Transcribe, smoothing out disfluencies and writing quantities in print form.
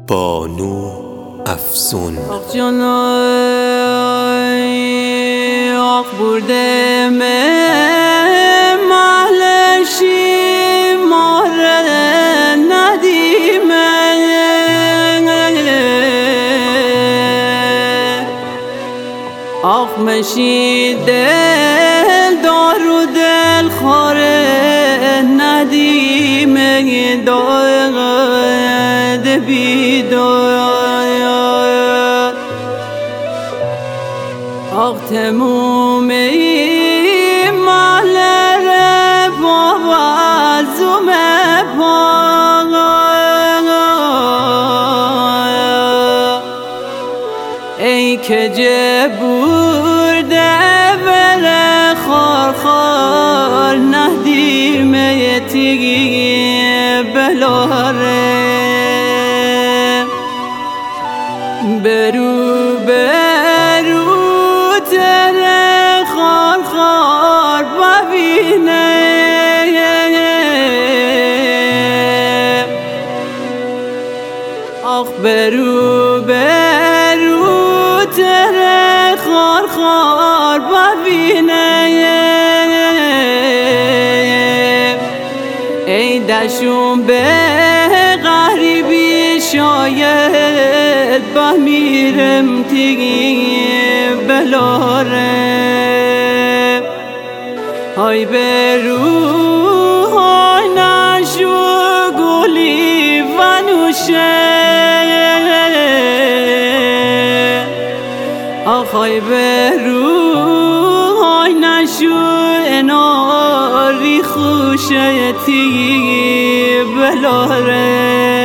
بانو افزون. آخ جانای آخ برده محلشی ماره ندیمه آخ مشی دل دارو دل خاره ندیمه داغد بیدار آخ تمومی مالر بابا زومه پاگا ای که جبورده بره خار خار ندیمه تیگی بلاره برو برو تره خار خار ببینه آخ برو برو تره خار خار ببینه ای دشون به غریبی شاید بمیرم تیگی بلاره های برو های نشو گلی و نوشه آخای برو های نشو اناری خوشه تیگی بلاره